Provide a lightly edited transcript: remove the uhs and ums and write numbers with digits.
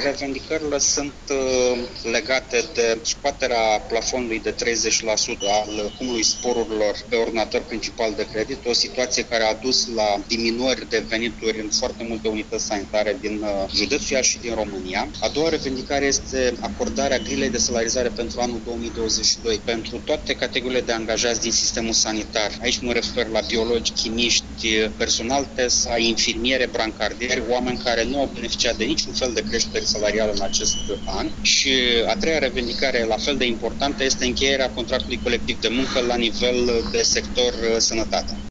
Revendicările sunt legate de scoaterea plafonului de 30% al cumului sporurilor pe ordonator principal de credit, o situație care a dus la diminuări de venituri în foarte multe unități sanitare din județul Iași și din România. A doua revendicare este acordarea grilei de salarizare pentru anul 2022 pentru toate categoriile de angajați din sistemul sanitar. Aici mă refer la biologi, chimiști, personal TES, infirmiere, brancardieri, oameni care nu au beneficiat de niciun fel de creștere salarială în acest an. Și a treia revendicare, la fel de importantă, este încheierea contractului colectiv de muncă la nivel de sector sănătate.